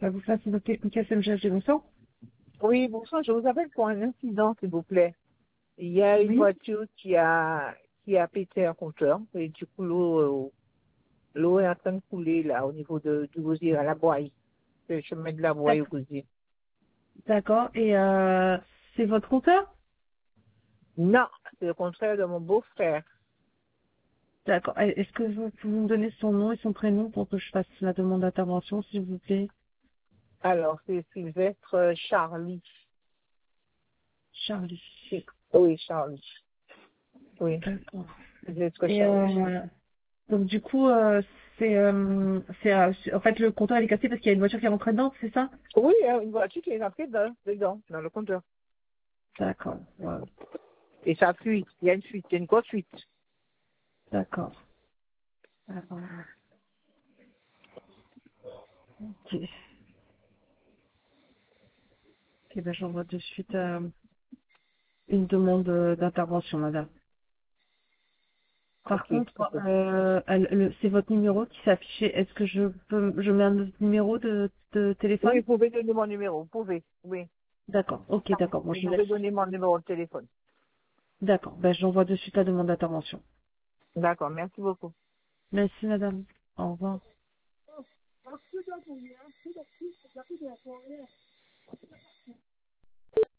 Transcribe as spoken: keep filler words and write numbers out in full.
Ça vous fasse une K S M G H deux cents. Oui, bonsoir, je vous appelle pour un incident, s'il vous plaît. Il y a une Oui. voiture qui a, qui a pété un compteur et du coup, l'eau, euh, l'eau est en train de couler là au niveau de, du gosier à la Boye, le chemin de la Boye au D'ac- gosier. D'accord. Et euh, c'est votre compteur? Non, c'est le contraire de mon beau-frère. D'accord. Et Est-ce que vous pouvez me donner son nom et son prénom pour que je fasse la demande d'intervention, s'il vous plaît? Alors, c'est Sylvestre Charlie. Charlie. Oui, Charlie. Oui, D'accord. Sylvestre Et Charlie. euh, donc du coup, euh, c'est, euh, c'est, euh, en fait le compteur il est cassé parce qu'il y a une voiture qui est rentrée dedans, c'est ça? Oui, il y a une voiture qui est entrée dedans, dedans, dans le compteur. D'accord. Ouais. Et ça fuit, il y a une fuite, il y a une grosse fuite. D'accord. Alors, ok. Ok, ben j'envoie de suite euh, une demande euh, d'intervention, madame. Par Ok, contre, ok. euh, elle- le- c'est votre numéro qui s'est affiché. Est-ce que je peux, je mets un autre numéro de, de Oui, téléphone? vous pouvez donner mon numéro, vous pouvez, oui. D'accord. Ok, d'accord. Moi, Vous je laisse. pouvez donner mon numéro de téléphone. D'accord. Ben, j'envoie de suite la demande d'intervention. D'accord, merci beaucoup. Merci, madame. Au revoir.